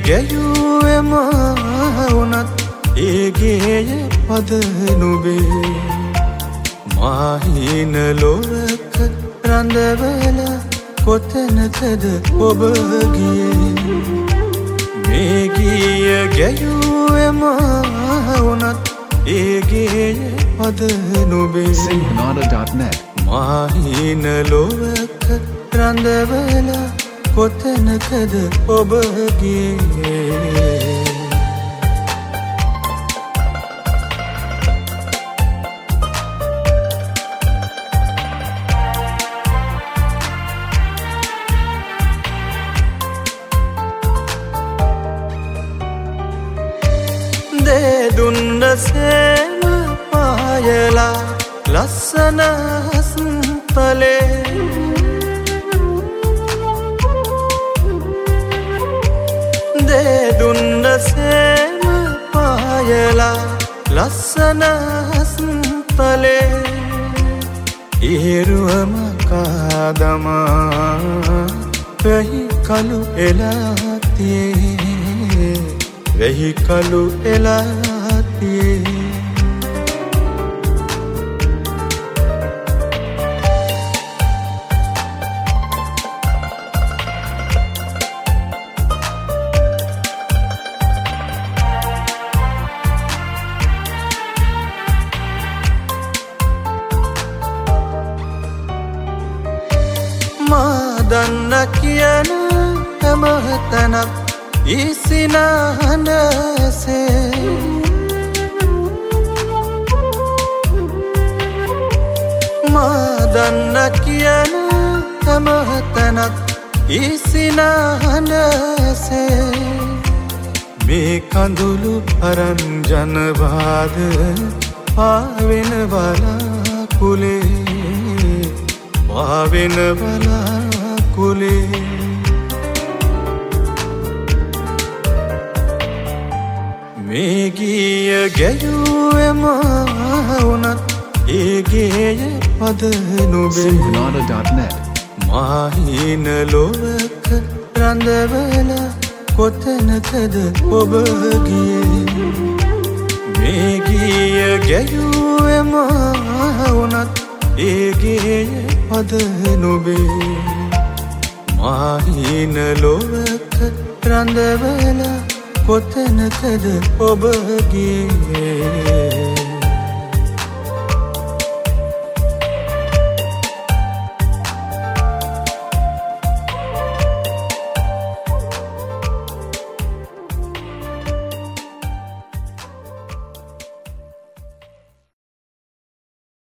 ගැයුවෙම වුණත් ඒ ගේය පද නුඹේ මාහින ලොවක රඳවලා කොතැනකද ඔබ ගියේ මේ ගිය ගැයුවෙම වුණත් ඒ ගේය පද නුඹේ Sinhanada.net මාහින ලොවක රඳවලා කොතැනකද ඔබ ගියේ දුන්න සේම පායලා ලස්සන හස්තලේ දුන්න සේම පායලා ලස්සන හස්තලේ ඉරුවම කාදමා වෙහි කළු එලාතියේ වෙහි කළු එලාතියේ මා දන්න කියන හැමතැනක් ඉසිනහනසේ මා දන්න කියන හැමතැනක් ඉසිනහනසේ මේ කඳුළු අරන් ජනවාද පාවෙන වලාකුලේ පාවෙන වලාකුලේ මේ ගිය ගැයුවෙම වුණත් ඒ ගේය පද නුඹේ Sinhanada.net මාහින ලොවක රඳවලා කොතැනකද ඔබ ගියේ මේ ගිය ගැයුවෙම වුණත් ඒ ගේය පද නුඹේ මාහින ලොවක රඳවලා කොතැනකද ඔබ ගියේ